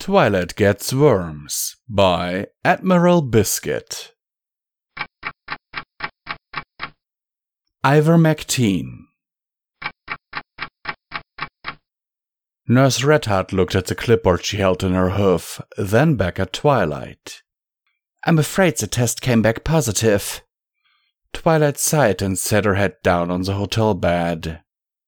Twilight Gets Worms by Admiral Biscuit. Ivermectin. Nurse Redheart looked at the clipboard she held in her hoof, then back at Twilight. "I'm afraid the test came back positive." Twilight sighed and set her head down on the hotel bed.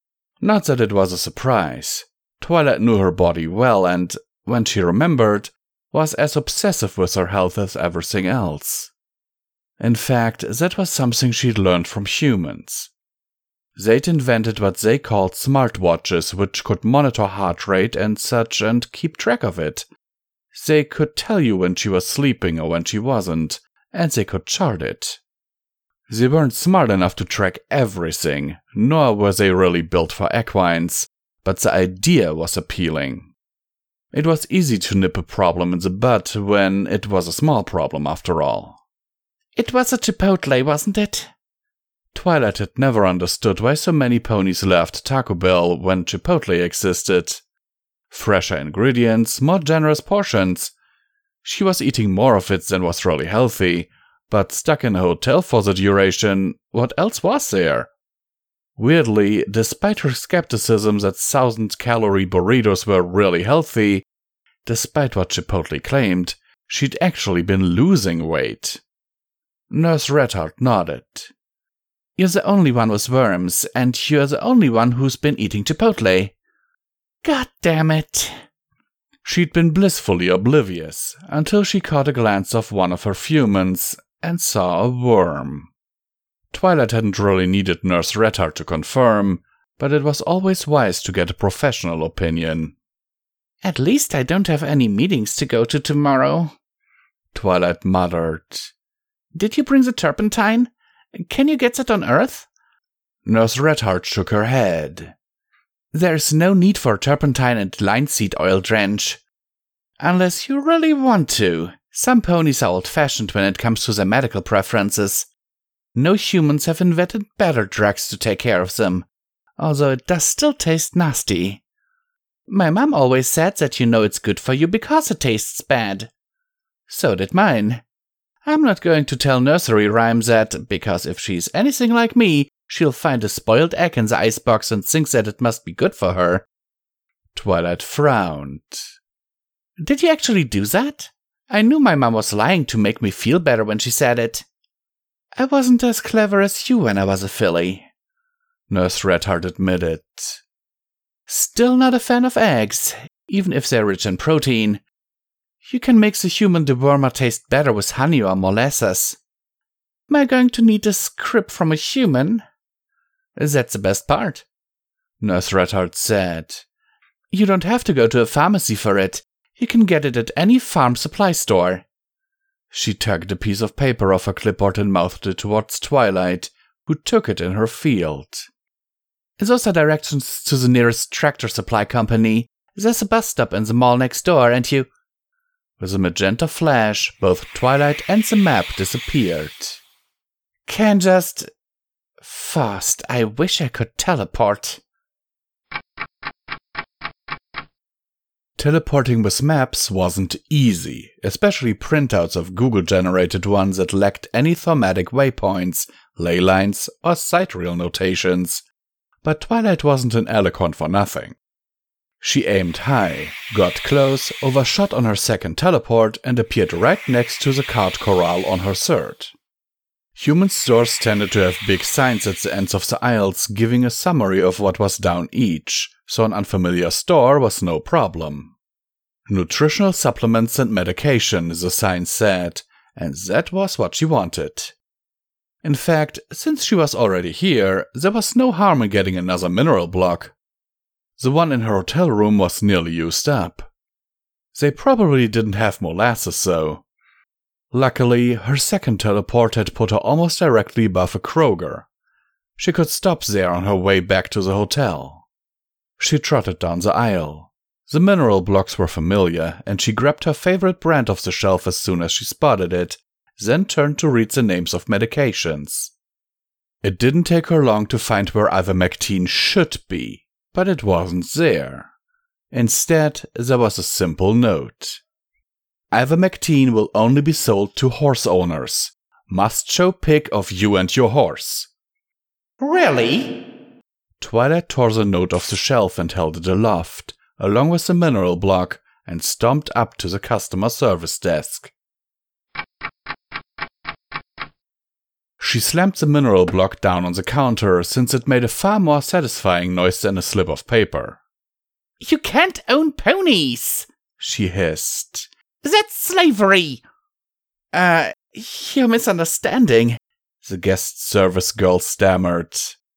Not that it was a surprise. Twilight knew her body well and, when she remembered, was as obsessive with her health as everything else. In fact, that was something she'd learned from humans. They'd invented what they called smartwatches, which could monitor heart rate and such and keep track of it. They could tell you when she was sleeping or when she wasn't, and they could chart it. They weren't smart enough to track everything, nor were they really built for equines, but the idea was appealing. It was easy to nip a problem in the bud when it was a small problem after all. "It was a Chipotle, wasn't it?" Twilight had never understood why so many ponies left Taco Bell when Chipotle existed. Fresher ingredients, more generous portions. She was eating more of it than was really healthy, but stuck in a hotel for the duration, what else was there? Weirdly, despite her skepticism that 1,000-calorie burritos were really healthy, despite what Chipotle claimed, she'd actually been losing weight. Nurse Redheart nodded. "You're the only one with worms, and you're the only one who's been eating Chipotle." "God damn it." She'd been blissfully oblivious, until she caught a glance of one of her humans and saw a worm. Twilight hadn't really needed Nurse Redheart to confirm, but it was always wise to get a professional opinion. "At least I don't have any meetings to go to tomorrow," Twilight muttered. "Did you bring the turpentine? Can you get that on Earth?" Nurse Redheart shook her head. "There's no need for turpentine and linseed oil drench. Unless you really want to. Some ponies are old-fashioned when it comes to their medical preferences. No humans have invented better drugs to take care of them, although it does still taste nasty. My mom always said that you know it's good for you because it tastes bad. So did mine. I'm not going to tell nursery rhyme that, because if she's anything like me, she'll find a spoiled egg in the icebox and think that it must be good for her." Twilight frowned. "Did you actually do that? I knew my mom was lying to make me feel better when she said it." "I wasn't as clever as you when I was a filly," Nurse Redheart admitted. "Still not a fan of eggs, even if they're rich in protein. You can make the human dewormer taste better with honey or molasses." "Am I going to need a script from a human?" "That's the best part," Nurse Redheart said. "You don't have to go to a pharmacy for it. You can get it at any farm supply store." She tugged a piece of paper off her clipboard and mouthed it towards Twilight, who took it in her field. "Those are directions to the nearest tractor supply company. There's a bus stop in the mall next door, and you—" With a magenta flash, both Twilight and the map disappeared. "Can just... Fast, I wish I could teleport." Teleporting with maps wasn't easy, especially printouts of Google-generated ones that lacked any thematic waypoints, ley lines, or sidereal notations. But Twilight wasn't an Alicorn for nothing. She aimed high, got close, overshot on her second teleport, and appeared right next to the cart corral on her third. Human stores tended to have big signs at the ends of the aisles giving a summary of what was down each, so an unfamiliar store was no problem. Nutritional supplements and medication, the sign said, and that was what she wanted. In fact, since she was already here, there was no harm in getting another mineral block. The one in her hotel room was nearly used up. They probably didn't have molasses, though. Luckily, her second teleport had put her almost directly above a Kroger. She could stop there on her way back to the hotel. She trotted down the aisle. The mineral blocks were familiar, and she grabbed her favorite brand off the shelf as soon as she spotted it, then turned to read the names of medications. It didn't take her long to find where ivermectin should be, but it wasn't there. Instead, there was a simple note. Ivermectin will only be sold to horse owners. Must show pic of you and your horse. Really? Twilight tore the note off the shelf and held it aloft, along with the mineral block, and stomped up to the customer service desk. She slammed the mineral block down on the counter since it made a far more satisfying noise than a slip of paper. You can't own ponies, she hissed. That's slavery. You're misunderstanding, the guest service girl stammered.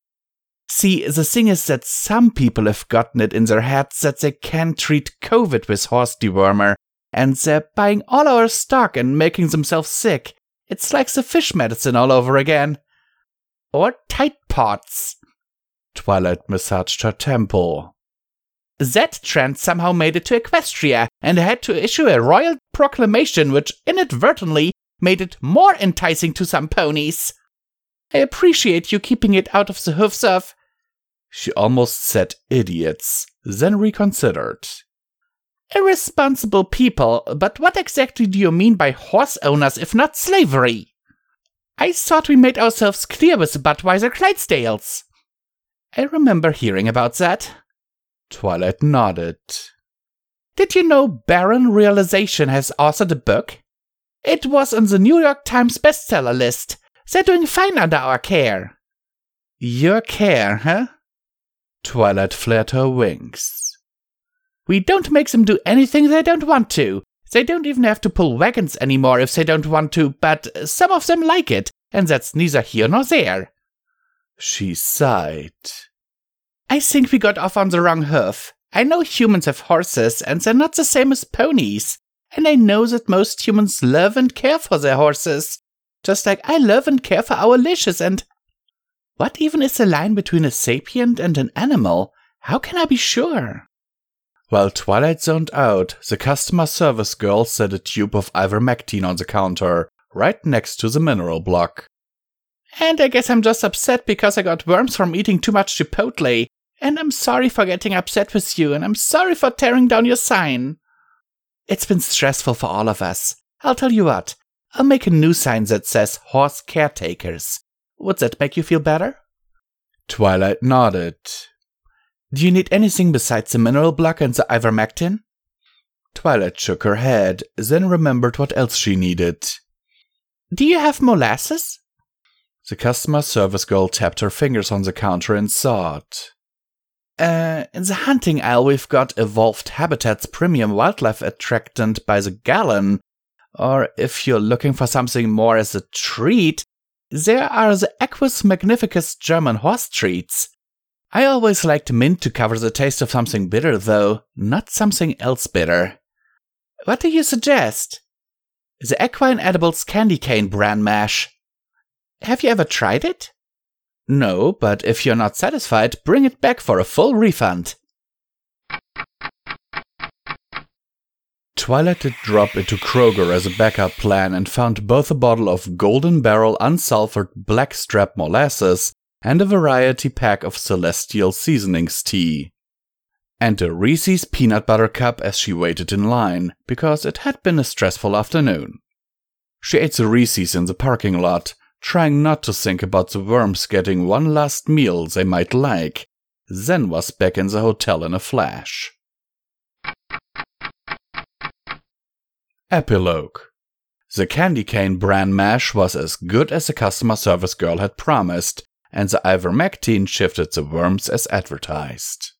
See, the thing is that some people have gotten it in their heads that they can treat COVID with horse dewormer, and they're buying all our stock and making themselves sick. It's like the fish medicine all over again. Or Tide Pods. Twilight massaged her temple. That trend somehow made it to Equestria, and I had to issue a royal proclamation which inadvertently made it more enticing to some ponies. I appreciate you keeping it out of the hoofs of... She almost said idiots, then reconsidered. Irresponsible people, but what exactly do you mean by horse owners if not slavery? I thought we made ourselves clear with the Budweiser Clydesdales. I remember hearing about that. Twilight nodded. Did you know Baron Realization has authored a book? It was on the New York Times bestseller list. They're doing fine under our care. Your care, huh? Twilight flared her wings. We don't make them do anything they don't want to. They don't even have to pull wagons anymore if they don't want to, but some of them like it, and that's neither here nor there. She sighed. I think we got off on the wrong hoof. I know humans have horses, and they're not the same as ponies. And I know that most humans love and care for their horses. Just like I love and care for our leashes, and... What even is the line between a sapient and an animal? How can I be sure? While Twilight zoned out, the customer service girl set a tube of ivermectin on the counter, right next to the mineral block. And I guess I'm just upset because I got worms from eating too much Chipotle. And I'm sorry for getting upset with you, and I'm sorry for tearing down your sign. It's been stressful for all of us. I'll tell you what, I'll make a new sign that says horse caretakers. Would that make you feel better? Twilight nodded. Do you need anything besides the mineral block and the ivermectin? Twilight shook her head, then remembered what else she needed. Do you have molasses? The customer service girl tapped her fingers on the counter and thought. In the hunting aisle we've got Evolved Habitats Premium Wildlife Attractant by the gallon. Or if you're looking for something more as a treat, there are the Equus Magnificus German horse treats. I always liked mint to cover the taste of something bitter, though, not something else bitter. What do you suggest? The Equine Edibles Candy Cane Bran Mash. Have you ever tried it? No, but if you're not satisfied, bring it back for a full refund. Twilight did drop into Kroger as a backup plan and found both a bottle of Golden Barrel unsulfured blackstrap molasses and a variety pack of Celestial Seasonings tea. And a Reese's peanut butter cup as she waited in line, because it had been a stressful afternoon. She ate the Reese's in the parking lot, trying not to think about the worms getting one last meal they might like, then was back in the hotel in a flash. Epilogue. The candy cane bran mash was as good as the customer service girl had promised, and the ivermectin shifted the worms as advertised.